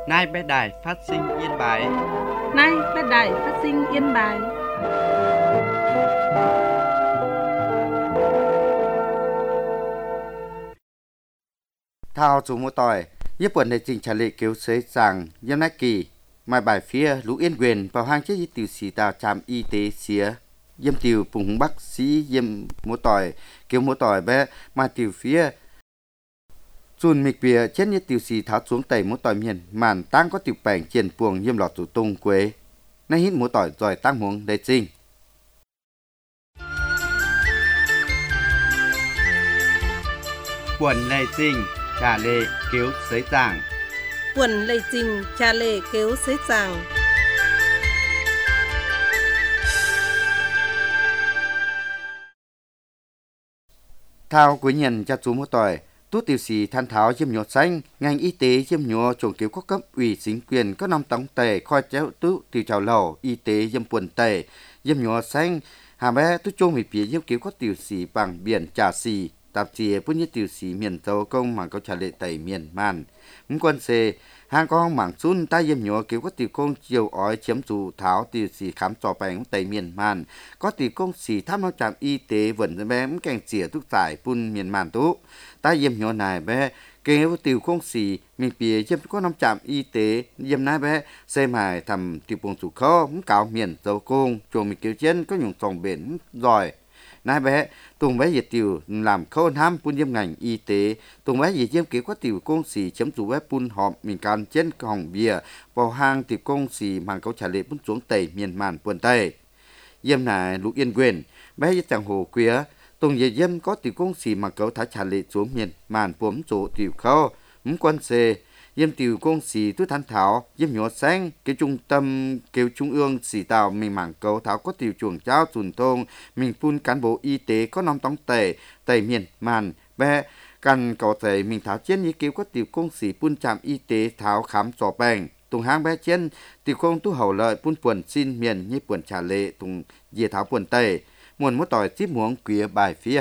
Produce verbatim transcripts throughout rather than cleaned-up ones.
Nay bé đài phát sinh Yên Bái. Nay bé đài phát sinh Yên Bái. Thao chủ mô tỏi, Nhếp quần đề trình trả lệ kéo xế rằng Yêm nách kỳ, mai bài phía lũ yên quyền vào hang chế y tiểu sĩ tàu trạm y tế xía. Yêm tiểu phùng hùng bác sĩ Yêm mô tỏi, kéo mô tỏi bé mai tiểu phía. Chùn mịch bìa chết như tiểu sĩ tháo xuống tẩy mô tỏi miền màn tăng có tiểu bảnh triển buồng Yêm lọt tủ tung quế. Nay hít mô tỏi rồi tăng huống đề trình. Quần lệ trình trả lệ kéo xế rằng. Quần lệ trình trả lệ kéo xế rằng. Thao quý nhân cha chú mô tỏi, tú tiểu sĩ than tháo Yêm nhọ xanh, ngành y tế Yêm nhọ trồng kéo các cấp ủy chính quyền có năm tống tề khoi chéo tú tiểu trào lầu y tế Yêm quần tề Yêm nhọ xanh hà bé tú chôn mịch bìa Yêm kéo có tiểu sĩ bằng biển trà xì tạp chí bút như tiểu sĩ miền châu công mà có trả lệ tẩy miền man muốn quân xê hàng con mảng xuân ta Yêm nhọ kéo có tiểu công chiều ói chiếm chủ tháo tiểu sĩ khám trò bánh tẩy miền man có tiểu công sĩ tham nó trạm y tế vẫn bé muốn cảnh chỉa thuốc giải phun miền man tú ta Yêm nhọ này bé kéo tiểu công sĩ mình bìa Yêm có năm trạm y tế Yêm này bé xem hài thầm tiểu bông chủ kho muốn cáo miền châu công chuồng mình kéo chân có nhung trồng bền giỏi nai bé tùng bé diệt tiểu làm khâu ham phun Yêm ngành y tế tùng bé diệt Yêm kéo có tiểu công sĩ chấm chủ bé phun họp mình can trên hỏng bìa vào hang tiểu công sĩ mang câu trả lệ phun xuống tây miền màn quần tây Yêm này lũ yên quyền bé diệt chẳng hồ quía tùng diệt Yêm có tiểu công sĩ mang câu thả trả lệ xuống miền màn phốm chỗ tiểu khâu muốn quân xê Yêm tiểu công sĩ tu than tháo Yêm nhọ xanh cái trung tâm kêu trung ương sĩ tàu mình mảng cấu tháo có tiểu chuồng trao chùn thôn mình phun cán bộ y tế có năm tống tẩy tẩy miền màn bé cần có thể mình tháo trên như kêu có tiểu công sĩ phun trạm y tế tháo khám trò bèn tùng hang bé trên tiểu công tu hậu lợi phun quần xin miền như quần trả lệ tùng dìa tháo quần tẩy muôn mốt tỏi tiếp muống quía bài phía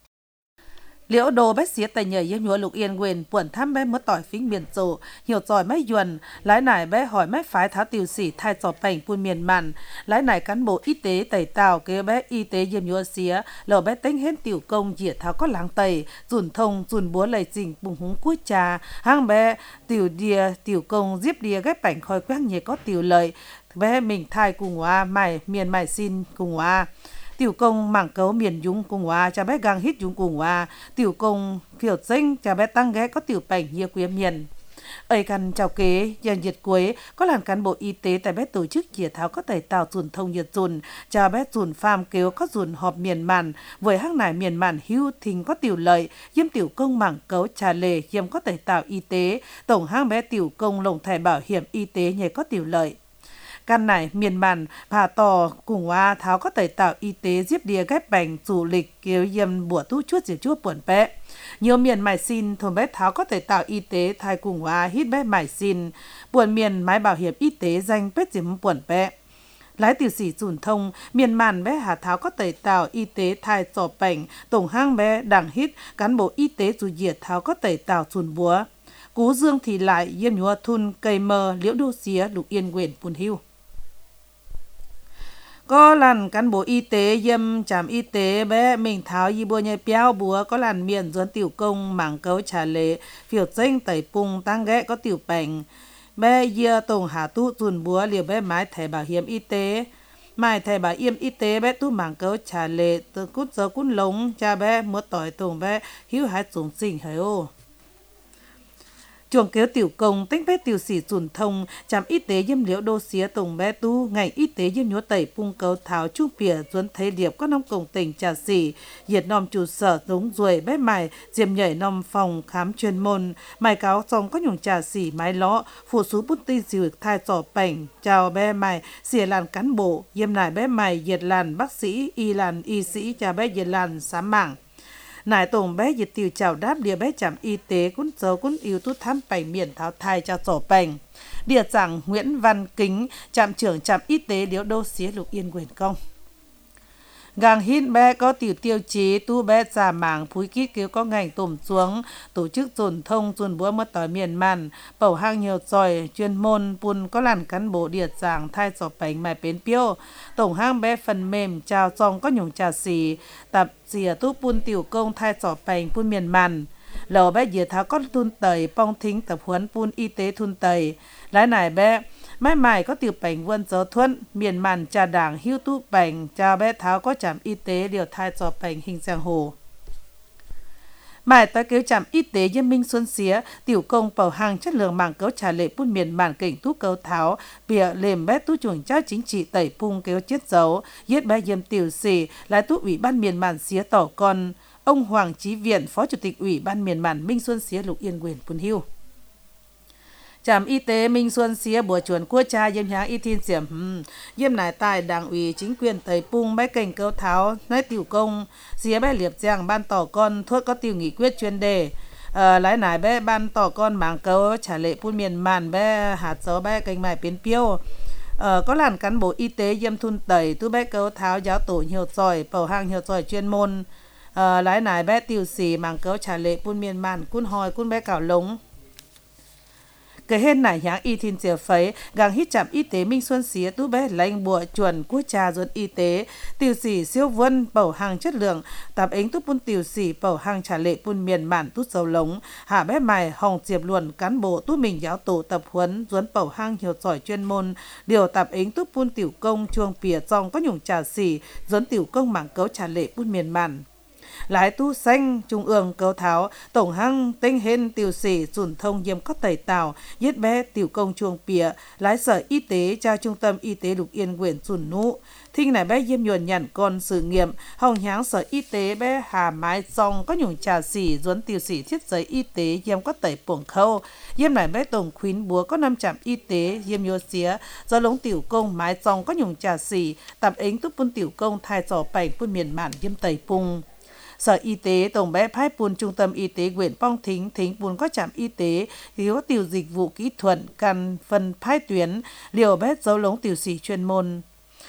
Liễu đồ bé xía tay nhảy Yêm nhọ lục yên quyền buồn thăm bé mất tỏi phính miền rộ hiểu giỏi mấy yuan lái nải bé hỏi mấy phái tháo tiểu sĩ thay trò bành buôn miền màn lái nải cán bộ y tế tẩy tàu kêu bé y tế Yêm nhọ xía lò bé tính hết tiểu công diệt tháo có láng tẩy dùn thông dùn búa lầy chỉnh bùng húng cuối trà hang bé tiểu đìa tiểu công diếp đìa ghép bảnh khoi quét nhẹ có tiểu lợi bé mình thay cùng hoa mày miền mày xin cùng hoa tiểu công mảng cấu miền dũng cùng hoa cha bé gang hít dũng cùng hoa tiểu công kiểu danh cha bé tăng ghé có tiểu bảnh nhiều quý miền ấy căn chào kế dần diệt cuối có làn cán bộ y tế tại bé tổ chức dìa tháo có tẩy tàu dùn thông nhiệt dùn cha bé dùn pham kéo có dùn họp miền màn với hang nải miền màn hưu thình có tiểu lợi Yêm tiểu công mảng cấu trà lề Yêm có tẩy tàu y tế tổng hang bé tiểu công lồng thẻ bảo hiểm y tế nhảy có tiểu lợi căn này miền màn bà tò cùng hoa tháo có tẩy tạo y tế diếp đìa ghép bành du lịch kêu Yêm bùa tu chút diệt chút buồn bé nhiều miền mải xin thôn bé tháo có tẩy tạo y tế thay cùng hoa hít bé mải xin buồn miền máy bảo hiểm y tế danh bết diếm buồn bé lái tiểu sĩ dùn thông miền màn bé hà tháo có tẩy tạo y tế thay trò bành tổng hang bé đằng hít cán bộ y tế dù diệt tháo có tẩy tạo dùn búa cú dương thì lại Yêm nhọ thun cây mơ liễu đô xía lục yên quyền buồn hưu có lần cán bộ y tế Yêm trạm y tế bé mình tháo y bùa nhai béo búa có lần miền doan tiểu công mảng cấu trả lệ phiểu danh tẩy pung tăng ghé có tiểu bảnh bé dìa tổng hà tu dùn búa liều bé mái thẻ bảo hiểm y tế mái thẻ bảo hiểm y tế bé tu mảng cấu trả lệ từ cút giờ cút lống cha bé mua tỏi tổng bé hiếu hái dùng sinh hời ô chuồng kéo tiểu công tính bé tiểu sĩ dùn thông trạm y tế Yêm liễu đô xía tổng bé tu ngành y tế Yêm nhọ tẩy pung cấu tháo trung bìa duấn thấy điệp có nông công tỉnh trà xỉ diệt nom trụ sở giống ruồi bé mài diệm nhảy nom phòng khám chuyên môn mài cáo xong có nhung trà xỉ mái ló phụ sú bút ti dìu thai trò bảnh chào bé mài xỉa làn cán bộ Yêm nải bé mài diệt làn bác sĩ y làn y sĩ cha bé diệt làn sám mảng nải tổng bé diệt tiểu chào đáp địa bé trạm y tế cũng dấu cũng yếu tố thăm bành miền tháo thai cho sổ bành địa giảng Nguyễn Văn Kính trạm trưởng trạm y tế liễu đô xía lục yên quyền công gang hít bé có tiểu tiêu chí tu bé giả mảng phúi kít kêu có ngành tổm xuống tổ chức dồn thông dồn búa mất tỏi miền màn bầu hang nhiều giỏi chuyên môn pun có làn cán bộ điệt giảng thay sọp bánh mài bến piêu tổng hang bé phần mềm chào trong có nhung trà xì tập dìa tu pun tiểu công thay sọp bánh pun miền màn lầu bé dìa tháo có thun tẩy pong thính tập huấn pun y tế thun tẩy lái nải bé mai mải có tiểu bánh vươn gió thuận miền màn trà đảng hưu tu bánh cha bé tháo có trạm y tế điều thai cho bánh hình giang hồ mải tới cứu trạm y tế Diêm Minh Xuân Xía tiểu công bảo hàng chất lượng mảng cấu trả lệ bút miền màn cảnh tú cấu tháo bìa lềm bé tú chuồng trao chính trị tẩy pung kéo chết dấu giết bé Diêm tiểu sĩ lái tú ủy ban miền màn Xía tỏ con ông Hoàng Chí Viện phó chủ tịch ủy ban miền màn Minh Xuân Xía Lục Yên quyền Pun Hưu trạm y tế Minh Xuân Xía bùa chuẩn cua cha yếm nháng y thiên xiểm hmm. yếm nải tài đảng ủy chính quyền tây pung bé cảnh cấu tháo nói tiểu công xía bé liệp giang ban tỏ con thuốc có tiểu nghị quyết chuyên đề ờ, lái nải bé ban tỏ con mảng cấu trả lệ phun miền màn bé hạt gió bé cảnh mải biến piêu ờ, có làn cán bộ y tế yếm thun tẩy tu bé cấu tháo giáo tổ nhiều giỏi bầu hàng nhiều giỏi chuyên môn ờ, lái nải bé tiểu sĩ mảng cấu trả lệ phun miền màn cun hòi cun bé cảo lống cái hên nải nháng y thiên diệp phấy gang hít trạm y tế Minh Xuân Xía tú bé lãnh bùa chuẩn quốc trà ruột y tế tiểu sĩ siêu vân bầu hàng chất lượng tạp ánh tút pun tiểu sĩ bầu hàng trả lệ pun miền màn tút dầu lống hạ bé mài hồng diệp luận cán bộ tút mình giáo tổ tập huấn duấn bầu hàng nhiều giỏi chuyên môn điều tạp ánh tút pun tiểu công chuông pìa trong có nhung trà xỉ duấn tiểu công mảng cấu trả lệ pun miền màn lái tu xanh trung ương cấu tháo tổng hăng tinh hên tiểu sĩ dùn thông yếm có tẩy tàu giết bé tiểu công chuông pìa lái sở y tế cho trung tâm y tế Lục Yên huyện dùn nụ thinh này bé yếm nhuần nhằn con sự nghiệm hồng nháng sở y tế bé hà mái xong có nhung trà xỉ duấn tiểu sĩ thiết giấy y tế yếm có tẩy bổng khâu yếm này bé tổng khuyến búa có năm trạm y tế yếm nhô xía do lống tiểu công mái xong có nhung trà xỉ tạm ánh túc pun tiểu công thai trò bành pun miền màn yếm tẩy pung sở y tế tổng bé phái pun trung tâm y tế huyện Pong Thính Thính pun có trạm y tế thì có tiểu dịch vụ kỹ thuật căn phân phái tuyến liều bé dấu lống tiểu sĩ chuyên môn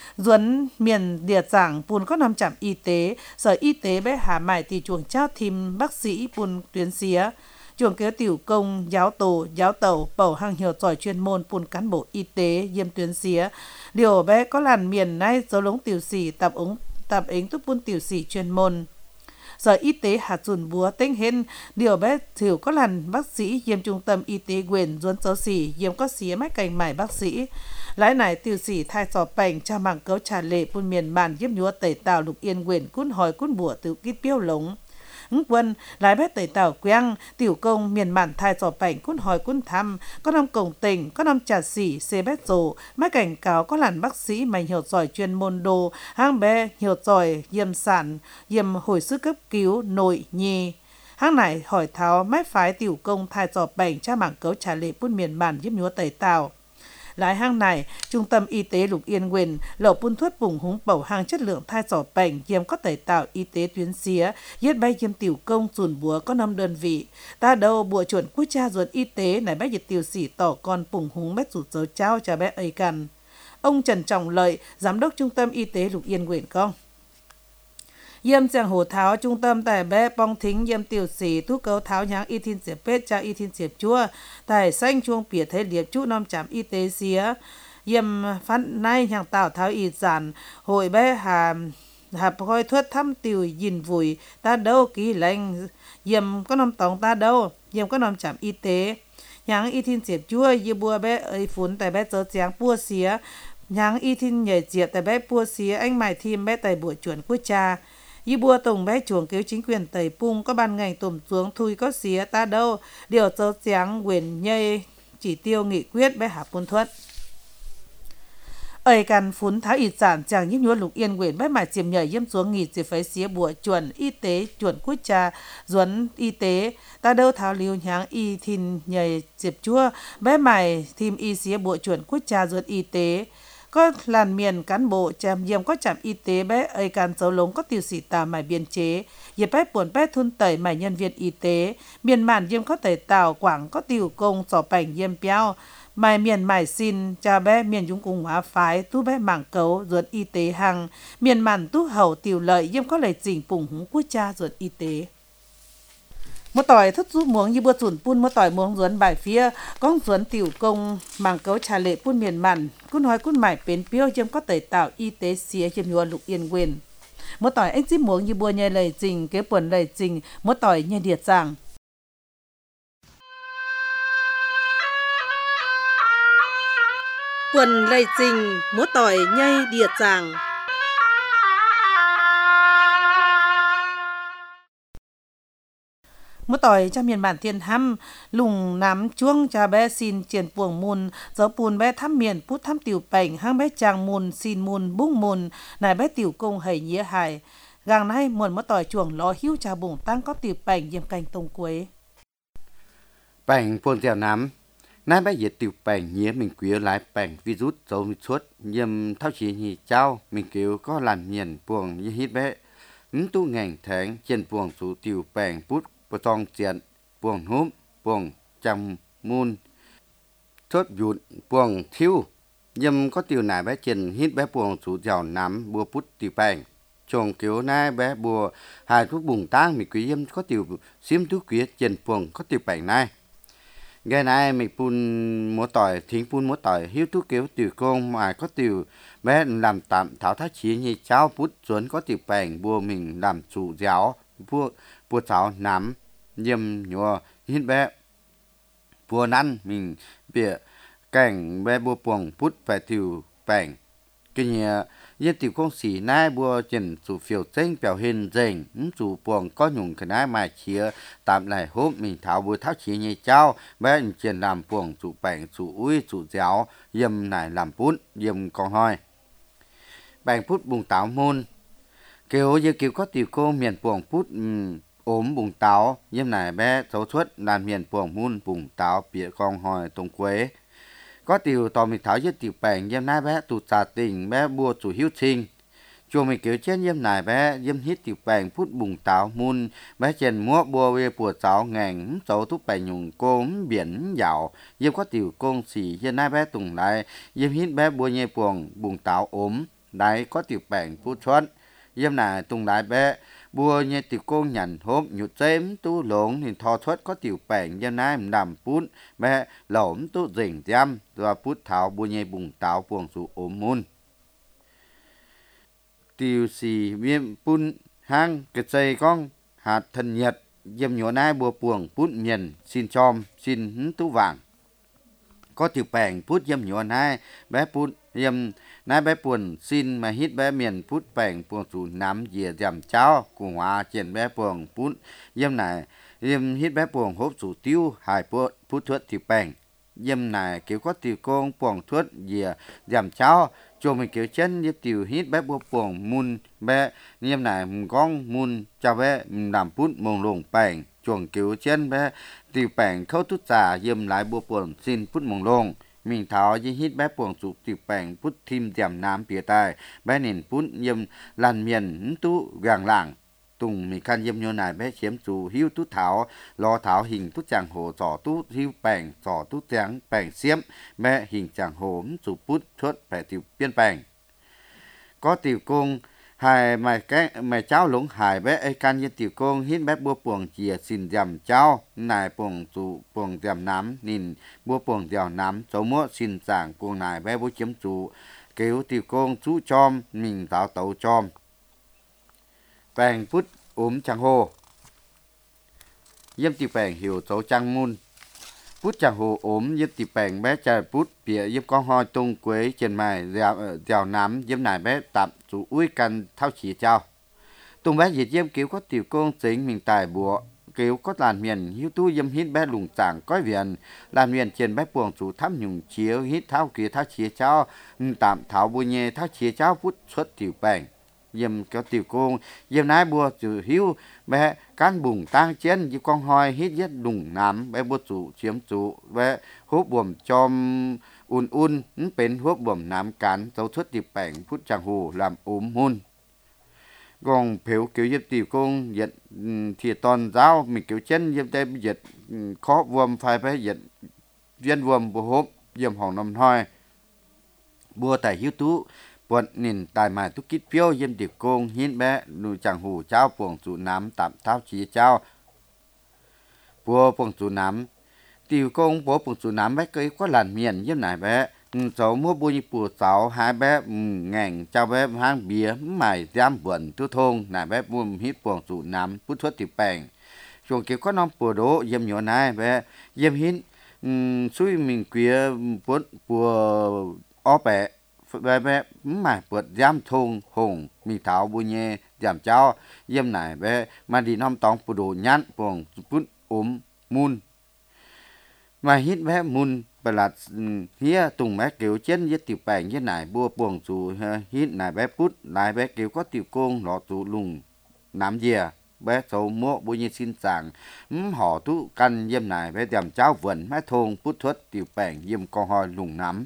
duấn miền địa giảng pun có năm trạm y tế sở y tế bé hà mải thì chuồng trao thêm bác sĩ pun tuyến xía chuồng kéo tiểu công giáo tổ giáo tàu bầu hàng hiệu giỏi chuyên môn pun cán bộ y tế yêm tuyến xía liều bé có làn miền nay dấu lống tiểu sĩ tạp ứng tạp ứng túc pun tiểu sĩ chuyên môn sở y tế hạt dùn búa tinh hên điều bé thiểu có làn bác sĩ yếm trung tâm y tế quyền duấn dấu xỉ yếm có xía mách cành mải bác sĩ lái này tiểu sĩ thai sò bành cha mảng cấu trà lệ pun miền màn yếm nhúa tẩy tàu Lục Yên quyền cún hỏi cún bùa từ kít piêu lống ứng quân lái bé tẩy tàu queng tiểu công miền màn thai sò bành cún hỏi cún thăm có năm cổng tỉnh có năm trà xỉ xê bét rồ mách cảnh cáo có làn bác sĩ mày hiểu giỏi chuyên môn đồ hang bé hiểu giỏi yếm sản yếm hồi sức cấp cứu nội nhi hang này hỏi tháo mách phái tiểu công thai sò bành cha mảng cấu trà lệ pun miền màn yếm nhúa tẩy tàu lái hang này trung tâm y tế Lục Yên quyền lậu pun thuốc bùng húng bầu hang chất lượng thai sỏ bành yếm có tẩy tạo y tế tuyến xía giết bay yếm tiểu công dùn búa có năm đơn vị ta đâu bùa chuẩn quốc cha ruột y tế này bé diệt tiểu sĩ tỏ con bùng húng bét rụt dấu trao cho bé ấy cần ông Trần Trọng Lợi giám đốc trung tâm y tế Lục Yên quyền con yếm giang hồ tháo trung tâm tại bé Pong Thính yếm tiểu sĩ thuốc cấu tháo nháng y thiên diệp pết trao y thiên diệp chua tại xanh chuông pỉa thế liệp chú năm trạm y tế xía yếm phát nay nhàng tạo tháo y giản hội bé hà hạp coi thuốc thăm tiểu nhìn vùi ta đâu ký lệnh yếm có năm tổng ta đâu yếm có năm trạm y tế nháng y thiên diệp chua yếm bùa bé ấy phun tại bé chớ giáng bùa xía nháng y thiên nhảy diệp tại bé bùa xía anh mải thêm bé tại bùa chuẩn quốc cha y bùa tổng bé chuồng cứu chính quyền tẩy pung có ban ngành tổm xuống thui có xía ta đâu điều chớ giáng quyền nhây chỉ tiêu nghị quyết bé hạ pun thuật ơi căn phun tháo y sản chàng nhíp nhúa Lục Yên quyền bé mải chiếm nhảy yếm xuống nghỉ chỉ phải xía bùa chuẩn y tế chuẩn quốc cha duấn y tế ta đâu tháo liêu nháng y thìn nhảy diệp chua bé mải thêm y xía bùa chuẩn quốc cha duấn y tế có làn miền cán bộ chạm yếm có trạm y tế bé ấy can dấu lống có tiểu sĩ tà mải biên chế yếm bé buồn bé thun tẩy mải nhân viên y tế miền màn yếm có tẩy tàu quảng có tiểu công sỏ bành yếm piao mài miền mài xin cha bé miền Trung Cộng hòa phái tu bé mảng cấu ruột y tế hàng miền màn tu hậu tiểu lợi yếm có lời chỉnh phùng húng quốc cha ruột y tế một tỏi thất giúp muống như bữa chuẩn pun một tỏi muống ruột bài phía con ruột tiểu công mảng cấu trà lệ pun miền màn cún nói cún mải bến piêu yếm có tẩy tạo y tế xía yếm nhua lục yên quyền một tỏi anh giúp muống như bùa nhẹ lời chỉnh kế buồn lời chỉnh một tỏi nhẹ điệt giảng quần lây trình múa tỏi nhây điệt giảng múa tỏi cho miền bản thiên hăm lùng nắm chuông cha bé xin triển puồng mùn gió pùn bé thăm miền pút thăm tiểu bảnh hang bé chàng mùn xin mùn bung mùn nài bé tiểu công hầy nhía hài gàng nay muộn múa tỏi chuồng ló hiu trà bùng tăng có tiểu bảnh diêm cành tông quế bảnh phôn dẻo nắm nãy bé dịch tiểu bảnh nhía mình quý lái bảnh virus dấu suốt nhầm thao chỉ nhì trao mình kêu có làn miền buồng như hít bé ứng tu ngành tháng trên buồng số tiểu bảnh bút bờ tòng tiền buồng húm buồng chăm môn chốt dụt buồng thiếu nhầm có tiểu nải bé trên hít bé buồng số dẻo nắm bùa bút tiểu bảnh chồng kiểu nãy bé bùa hai thuốc bùng tang mình quý yếm có tiểu xiêm thuốc quý trên buồng có tiểu bảnh này ngày nay mình phun múa tỏi thính phun múa tỏi hiếu tú kéo tiểu công mà có tiểu bé làm tạm tháo thác chí như cháu bút xuống có tiểu bảnh bùa mình làm chủ giáo bùa bùa cháu nắm nhầm nhua hít bé bùa năn mình bịa cảnh bé bùa buồng bút phải tiểu bảnh cái nhà yên tiểu công sĩ nai bùa chỉnh chủ phiêu tranh biểu hiện dành chủ buồng có nhung cái nai mà chia tạm lại hốp mình tháo bùa tháo chỉ như cháu bé chỉnh làm buồng chủ bảnh chủ uy chủ giáo yếm này làm bút yếm con hoi bảnh bút bùng táo môn kêu như kêu có tiểu cô miền buồng bút um, ốm bùng táo yếm này bé xấu xuất làm miền buồng môn bùng táo bịa con hoi tông quế có tiểu tò mình tháo giết tiểu bảnh yếm nai bé tụt xà tình bé bùa chủ hiếu sinh chùa mình kiểu trên yếm này bé yếm hít tiểu bảnh phút bùng táo môn bé trên múa bùa về bùa cháu ngành cháu thúc bảnh nhung cốm biển dạo yếm có tiểu công xỉ yếm nai bé tùng lại yếm hít bé bùa nhẹ buồng bùng táo ốm đấy có tiểu bảnh phút xuân yếm này tùng lại bé bùa nhẹ tiểu công nhận hốp nhụt chém tu lộn thì thò thoát có tiểu bảnh yếm nai làm phút bé lỏm tu rình giam và phút tháo bùa nhẹ bùng táo buồng chủ ốm môn tiểu sĩ viêm phun hang cái dây con hạt thần nhiệt yếm nhổ nai bùa buồng phút miền xin chom xin tú vàng có tiểu bảnh phút yếm nhổ nai bé phút yếm nai bé buồn xin mà hít bé miền phút bảnh buồng chủ nắm dìa giảm cháo của hòa trên bé buồng phút yếm này yếm hít bé buồng hốp chủ tiêu hai phút phút thuất tiểu bảnh yếm này kiểu có tiểu công buồng thuất dìa giảm cháo cho mình kiểu chân như tiểu hít bé bùa buồng mun bé yếm này con mun cho bé làm phút mông lồng bảnh chuồng kiểu chân bé tiểu bảnh khâu tút giả yếm lại bùa buồng xin phút mông lồng mình tháo như hít bé buồng chủ tiểu bảnh phút thêm giảm nám bìa tai bé nền phút yếm làn miền tú gàng làng tùng mình khăn yếm nhô này bé chiếm chủ hiu tú tháo lo tháo hình tú chàng hồ sỏ tú hiu bảnh sỏ tú trắng bảnh xiêm bé hình chàng hồ chủ bút thuất phải tiểu biên bảnh có tiểu công hai mày cái mày cháu lũng hài bé ai can như tiểu công hít bé bùa buồng chìa xin dầm cháu này buồng chủ buồng dầm nám nhìn bùa buồng dẻo nám số múa xin giảng cuồng này bé bố chiếm chủ kêu tiểu công chú chom mình tạo tàu chom bảnh phút ốm chàng hồ yếm tiểu bảnh hiểu số chàng môn phút chàng hồ ốm yếm tiểu bảnh bé trời phút bịa yếm con hoi tung quế trên mài dẻo dẻo nám yếm này bé tạm chủ uy căn thao chỉ trao tung bé diệt yếm kiểu có tiểu công chính mình tài bùa kiểu có làn miền hiếu tu yếm hít bé lùng chàng coi viện làn miền trên bé buồng chủ thăm nhung chiếu hít thao kia thao chia trao tạm tháo bùa nhẹ thao chia trao phút xuất tiểu bảnh yếm kéo tiểu công yếm nái bùa chủ hiếu bé can bùng tang chén như con hoi hít yết đùng nám bé bùa chủ chiếm chủ bé hốp buồm chom un unเป็นhốp buồm nám cán dấu xuất tiểu bảnh phút chàng hồ làm ốm hôn còn phiếu kiểu yếm tiểu công yết thì toàn giáo mình kiểu chân yếm tay yết khó buồm phải phải yết viên buồm bùa hốp yếm hồng nằm hoi bùa tại hiếu tú bọn nhìn tài mài tú kít phiêu yếm tiệp công hiến bé nụ chẳng hủ trao buồng chủ nám tạm thao chí trao bùa buồng chủ nám tiệp công bùa buồng chủ nám bé cây có làn miền yếm nải bé cháu mua bùa như bùa cháu hai bé ngành trao bé hang bía mài giam buồn tu thôn nải bé buông hít buồng chủ nám bút thuất tiệp bèng chuồng kiểu có non bùa đố yếm nhỏ này bé yếm hiến suy mình quía bút bùa ó bẹ bé bé mài bột giam thùng hùng mì thảo bùi nhẹ giảm cháo yếm nải bé mà đi năm tòng bùa đồ nhát buồng bút ốm mun mà hít bé mun bờ lạt hía tùng bé kiểu chiến với tiểu bèn với nải bùa buồng chủ hít nải bé bút nải bé kiểu có tiểu công lọ chủ lùng nám dìa bé sầu mua bùi nhẹ xin sàng họ tú căn yếm nải bé giảm cháo vườn mái thùng bút thuất tiểu bèn yếm con hoi lùng nắm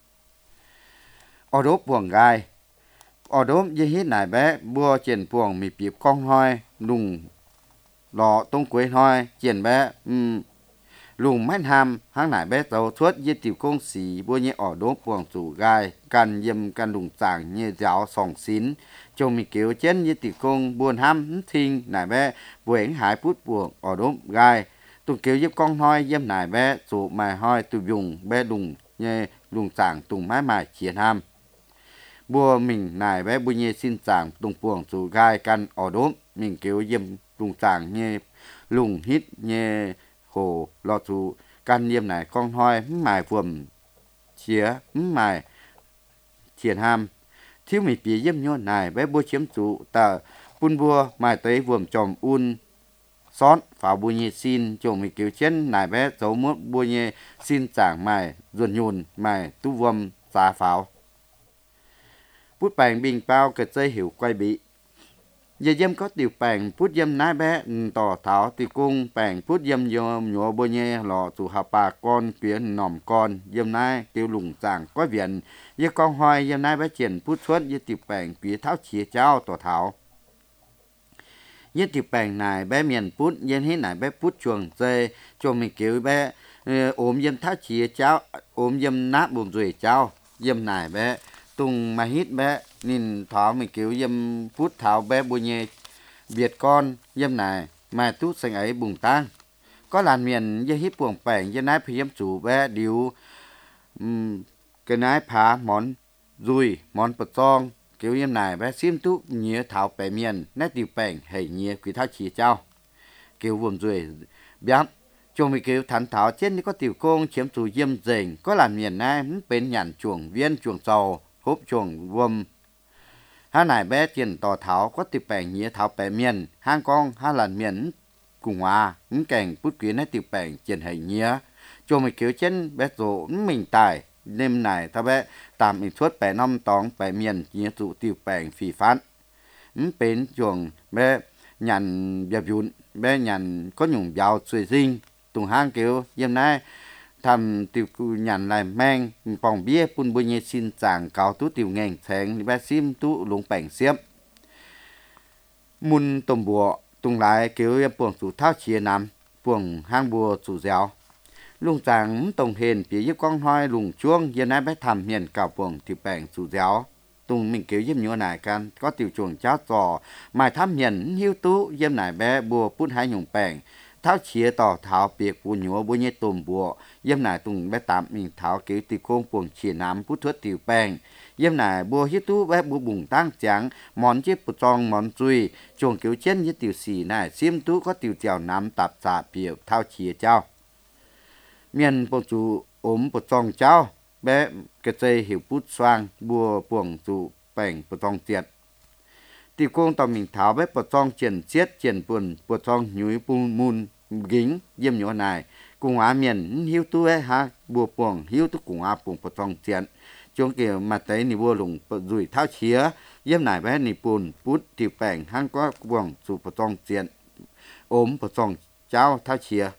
ở đốp buồng gai ở đốp với hít nải bé bùa triển buồng mì bịp con hoi lùng lọ tông quế hoi triển bé um, lùng mát ham hang nải bé tàu thuất với tiểu công sĩ bùa nhẹ ở đốp buồng chủ gai can yếm can lùng sàng như giáo sòng xín chồng mì kiểu chén với tiểu công buồn ham thinh nải bé buổi hải phút buồng ở đốp gai tụng kiểu giúp con hoi yếm nải bé chủ mài hoi tụ dùng bé lùng như lùng sàng tùng mái mài chiến ham bùa mình nải bé bùi nhẹ xin sàng tùng buồng chủ gai can ở đốp mình kiểu yếm lùng sàng như lùng hít như hồ lọ chủ can yếm nải con hoi mài vuồm chía mài chiến ham thiếu mì pía yếm nhô nải bé bùa chiếm chủ tờ bun bùa mài tới vuồm tròm un xót pháo bùi nhẹ xin chồng mì kiểu chân nải bé dấu mốt bùi nhẹ xin sàng mài ruột nhùn mài tu vuông xá pháo bút bèn bình bao cật dây hiểu quay bị giờ dâm có tiểu bèn bút dâm nái bé tỏ thảo tiểu cung bèn bút dâm dâm nhọ bùi nhẹ lọ chủ hà bà con quyến nòm con dâm nái tiểu lùng sàng có viện giờ con hoài dâm nái bé triển bút xuất giờ tiểu bèn quyến tháo chia cháo tỏ thảo giờ tiểu bèn này bé miền bút dân hết này bé bút chuồng dê cho mình kiểu bé ốm dâm tháo chia cháo ốm dâm nát bùn rùi cháo dâm này bé tùng mà hít bé nhìn thảo mình kiểu dâm phút thảo bé bùi nhẹ Việt con dâm này mà tút xanh ấy bùng tang có làn miền dây hít buồng bèn dây nái phi dâm chủ bé điếu um, cái nái phá món rùi món bật song kiểu dâm này bé xiêm tút nhía thảo bè miền nét tiểu bèn hay nhía quý tháo chỉ trao kiểu vùng rùi bám chuồng mình kiểu thắn thảo trên đi có tiểu công chiếm chủ dâm dền có làn miền này bên nhàn chuồng viên chuồng sầu hốp chuồng vuông hai nải bé tiền tỏ thảo có tiểu bèn nhía thảo bè miền hang con hai lần miền cùng hòa những cảnh bút quyến hay tiểu bèn tiền hay nhía cho mình kiểu chân bé rộ mình tài đêm này ta bé tạm mình suốt bè năm tóng bè miền nhía tụ tiểu bèn phì phát bên chuồng bé nhàn dẹp dụn bé nhàn có nhung giàu suy sinh tùng hang kiểu dêm nay thầm tiểu nhàn lại mang phòng bia pun bùi nhẹ xin chàng cáo tú tiểu ngành thèn bé sim tú lùng bèn xiêm mun tôm bùa tung lại kiểu em buồng chủ thao chia nằm buồng hang bùa chủ dẻo lùng chàng tông hền phía giúp con hoi lùng chuông giờ nay bé thầm hiền cả buồng tiểu bèn chủ dẻo tung mình kiểu giúp nhua này can có tiểu chuồng cháo giò mài thăm hiền hiu tú dêm này bé bùa pun hai nhung bèn tháo chia tỏ tháo biệt bùa nhúa bùa nhẹ tôm bùa dêm này tung bé tạm mình tháo kiểu tiểu công buồng chia nám bút thuất tiểu bèn dêm này bùa hiu tú bé bùa bùng tăng trắng món chiếc bùa tròn món chui chuồng kiểu chân với tiểu xì này xiêm tú có tiểu chèo nám tạp xạ biểu tháo chia trao miền bộ chủ ốm bùa tròn trao bé cái dây hiểu bút xoang bùa buồng chủ bèn bùa tròn tiệt tiểu công tao mình tháo bé bùa tròn triển chiết triển buồn bùa tròn nhúi bùn mùn gính dêm nhỏ này cùng á miền hiu tú ấy ha bùa buồng hiu tú cùng á buồng bùa tròn tiệt chúng kiểu mà tới ni bùa lùng rủi tháo chia dêm này bé ni bùn bút tiểu bèn hang có buồng chủ bùa tròn tiệt ốm bùa tròn cháo tháo chia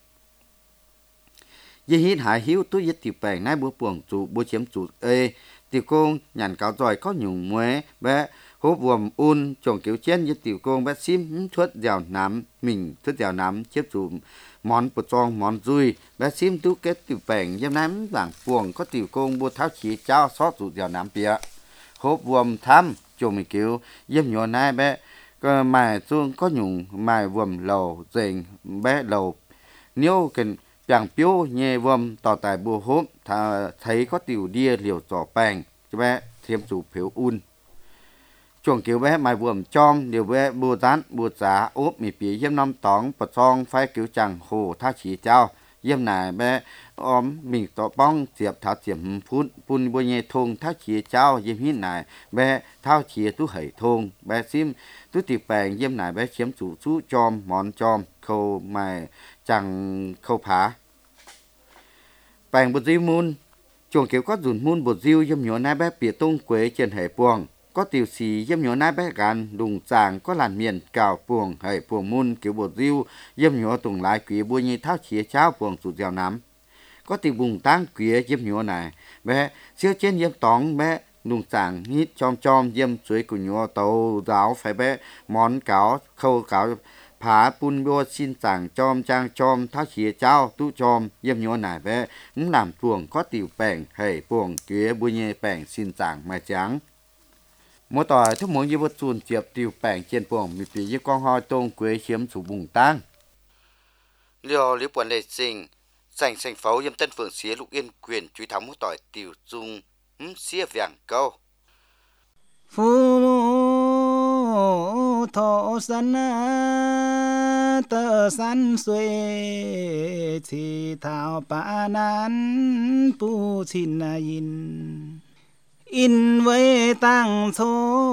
dây hít hải hiếu tú giết tiểu bèn nái búa buồng chủ búa chiếm chủ ê tiểu công nhàn cáo giỏi có nhung muế bé hốp vườm un trồng kiểu chen như tiểu công bé sim thuất dẻo nám mình thuất dẻo nám chiếc chủ món bột tròn món dùi bé sim tú kết tiểu bẻng yếm nám vàng buồng có tiểu công bột tháo chỉ trao sót chủ dẻo nám bịa hốp vườm thăm trồng mình kiểu yếm nhỏ nai bé mài chuông có nhung mài vườm lầu dền bé lầu nếu cần chẳng piếu nhẹ vườm tỏ tài bùa hốp thấy có tiểu đia liều trò bèng cho bé thêm chủ phiếu un chuồng kiểu bé mài vườm chom điều bé bùa rán bùa giá ốp mì pía yếm năm tóng bật song phai kiểu chẳng hồ tha chỉ trao yếm này bé óm mình tỏ bong diệp tháo diệm phun phun bùa nhẹ thùng tha chỉ trao yếm hít này bé thao chỉ tú hẩy thùng bé sim tú tiệp bèng yếm này bé chiếm chủ chú chom món chom khâu mài chẳng khâu phá bèng bột diêu mun chuồng kiểu có dùn mun bột diêu yếm nhỏ nai bé bìa tung quế trên hệ buồng có tiểu xì yếm nhỏ nai bé gan đùng chàng có làn miền cào buồng hệ buồng mun kiểu bột diêu yếm nhỏ tùng lại quỷ bùi nhị tháo chia cháo buồng sụt dẻo nám có tiểu bùng tang quỷ yếm nhỏ này bé siêu trên yếm tóng bé đùng chàng hít chom chom yếm chuối của nhỏ tàu giáo phải bé món cáo khâu cáo phá bún bùa xin chàng chom trang chom tháo chia cháo tu chom yếm nhỏ này bé làm buồng có tiểu bèng hệ buồng quỷ bùi nhị bèng xin chàng mà trắng mỗi tỏi thức mỗi như vật chuồn chiệp tiêu bèng trên buồng bị bị như con hoi tôm quế chiếm chủ bùng tang liều liễu quần lệ sinh sành sành phấu yếm tân phượng xía lục yên quyền truy thắng mỗi tỏi tiêu dung xía vàng câu phu thọ sân tơ sân xuê thì thảo pa nan pu chín in in với tăng số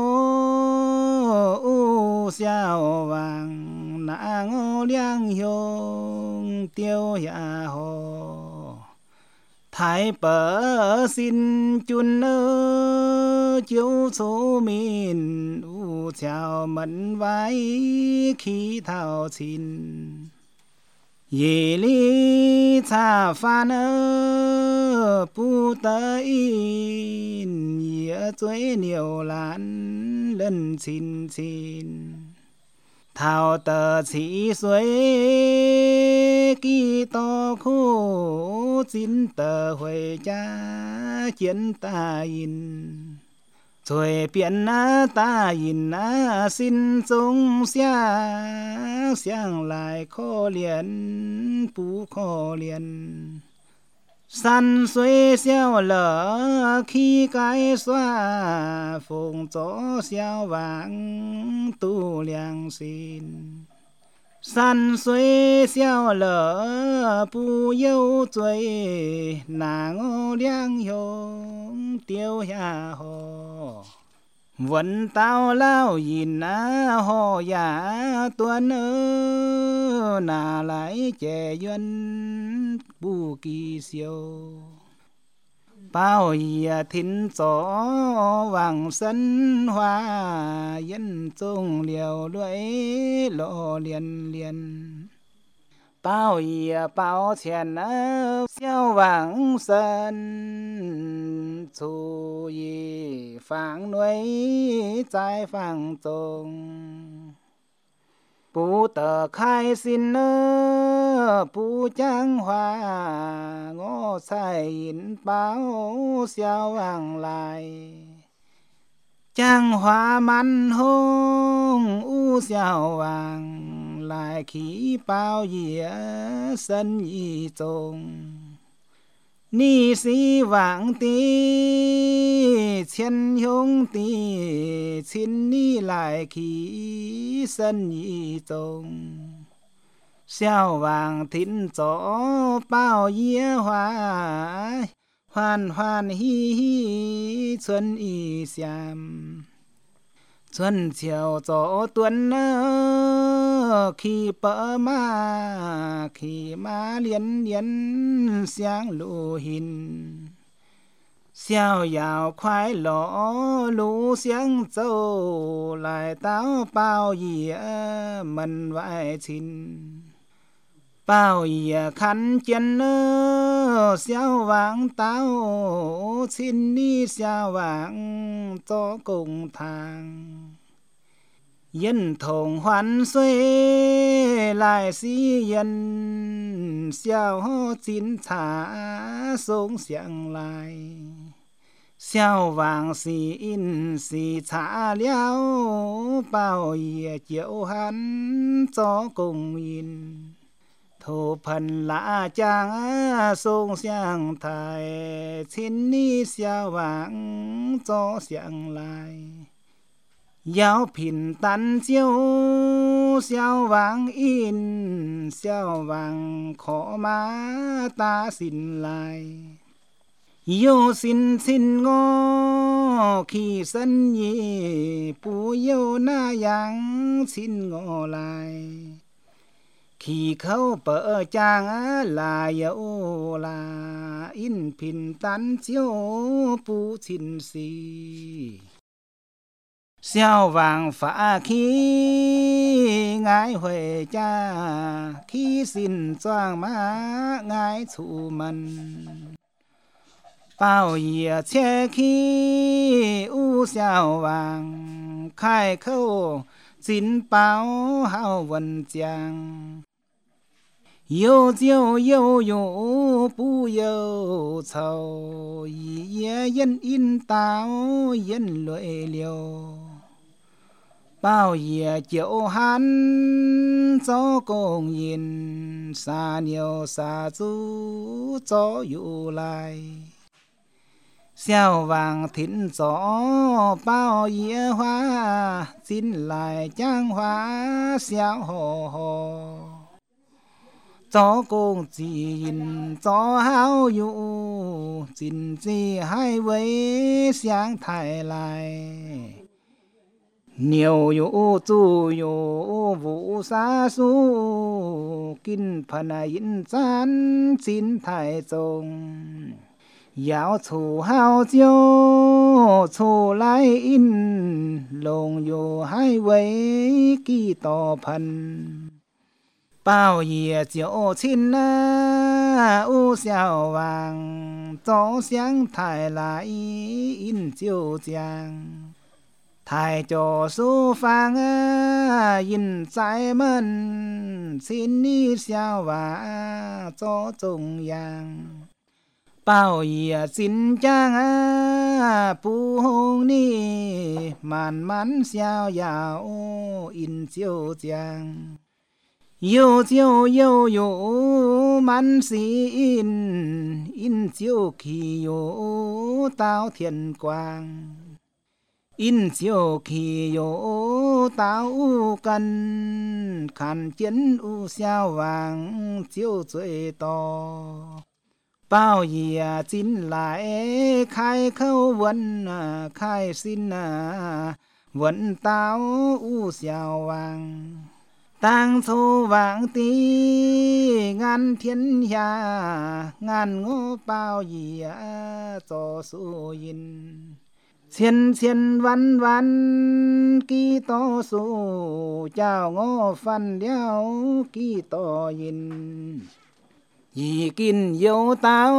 u xiao vàng na ngô liang hiong tiêu ya hồ thái bờ xin chun ơ chiếu số min u chào mẫn vái khí thảo xin ye li cha phan ơ pu tơ in ye chuối nhiều lan lần xin xin thảo tờ chỉ suối kỳ to khô chín tờ huệ cha chiến ta in rồi biển ta in xin sông xa sang lại khó liền bú khó liền săn xuôi xeo lở khi cái xoa phùng gió xeo vàng tu liang xin săn xuôi xeo lở bù yêu chuối nàng ngô liang hiong tiêu ya hồ vẫn tao lao nhìn á hồ ya tuấn ơ nà lại trẻ duyên bu kỳ siêu bao ya thính gió vàng sân hoa yên trung liều lưỡi lộ liền liền bao ya bao tiền ơ xiao vàng sân chú yi phang nuôi trái phang trông bù tờ khai xin ơ bù trang hoa ngô sai in báo xiao vàng lại trang hoa man hông u xiao vàng lại khí bao dĩa sân y trông ni si vàng tí thiên hướng tí xin ni lại khí sân y trông xiao vàng thính gió bao dĩa hoa hoan hoan hi hi xuân y xiam xuân chiều gió tuấn khi bỡ ma khi ma liên liên sáng lù hình xiao yào khoái lõ lũ sáng châu lại táo bao dĩa mình vải chín bao dĩa khăn chân xiao vàng tao xin ni xiao vàng cho cùng thang yên thùng hoan xuê lại si yên xiao chín thả xuống xiang lại xiao vàng xì in xì thả liao bao ye chiếu hắn cho cùng in thổ phần lạ chang xuống xiang thải xin ni xiao vàng cho xiang lại giáo品 tán chiếu xiao vàng in xiao vàng khó má ta xin lại yêu xin xin ngô khi sân nhị bù yêu na yang xin ngô lại khi khâu bờ trang là yêu là in品 tán chiếu bù xin xì xiao vàng phá khí ngài huệ cha khi xin choang má ngài chủ mần bao ye che khí u xiao vàng khai khâu chín bao hao vân giang yêu chiêu yêu yêu bu yêu châu ye yên in tao yên lưỡi liều bao ye chiếu hắn cho công yên xa nhiều xa chú cho yu lại xiao vàng thính gió bao ye hoa chín lại trang hoa xiao hồ hồ cho công chín cho hao yu chín gì hai với sáng thái lại nhiều yu chu yu vũ sa su kinh phần yên chan chín thái trông giáo chủ hao chiếu chủ lại in lồng yu hai với kỳ tổ phần bao ye chiếu chín na u xiao vàng cho sáng thái lại in chiếu giang thái cho su phang in trái mân xin ni xiao vàng cho trung yang bao ye xin chang pu hong ni man man xiao yao in chiếu giang yêu chiếu yêu yêu man si in in chiếu khi yêu tao thiên quang in chiếu khi yêu tao u căn khăn chiến u xiao vàng chiếu chuối to bao ye chín lại khai khâu vấn khai xin vấn tao u xiao vàng tăng thu vàng tí ngàn thiên hạ ngàn ngô bao gì cho su yin thiên thiên văn văn kỳ to su chào ngô phan đeo kỳ to yin yi kinh yêu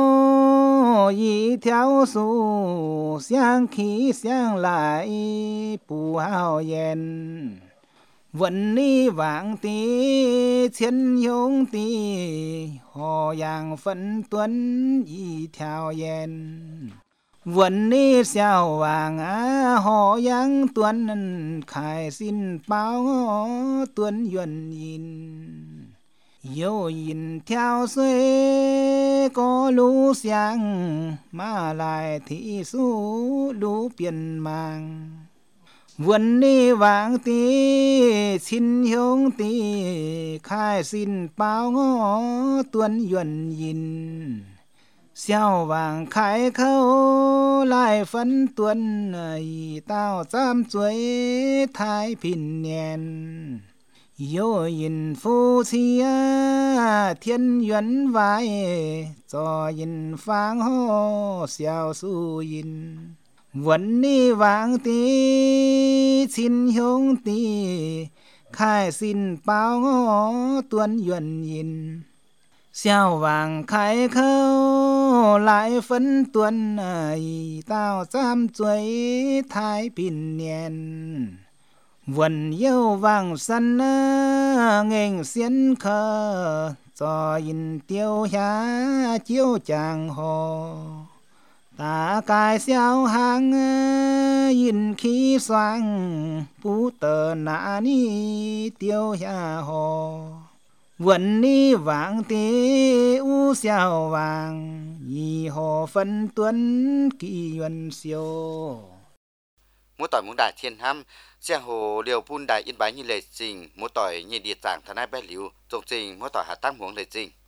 tao yi theo su xiang khí xiang lại bù hao yen vẫn ni vàng tí thiên hướng tí họ yang phân tuấn y theo yen vẫn ni xiao vàng á họ yang tuấn khai xin bao tuấn yuan yin yêu yin theo xuôi có lũ xiang mà lại thị su lũ biển mang vườn ni vàng tí xin hướng tí khai xin bao ngõ tuấn yuan yin xiao vàng khai khâu lại phân tuấn ấy tao chăm chuối thái bình niên yêu yin phu chi thiên yuan vai cho yin phang ho xiao su yin vẫn ni vàng tí xin hướng tí khai xin bao ngõ tuấn yuan yin Xiao vàng khai khâu lại phân tuần ấy tao giam chuối thái bình niên vườn yêu vàng sân nghênh xiên khờ cho in tiêu há chiếu chàng hồ ta cài xiao hàng in khí xoang phú tờ nã ni tiêu há hồ vườn ni vàng tế u xiao vàng y hồ phân tuấn kỳ yuan siêu mỗi tỏi muốn đại thiên ham xe hồ liều phun đại yên bái như lệ trình mỗi tỏi như địa giảng thằng ai bé liu trồng trình mỗi tỏi hạ tăng huống lệ trình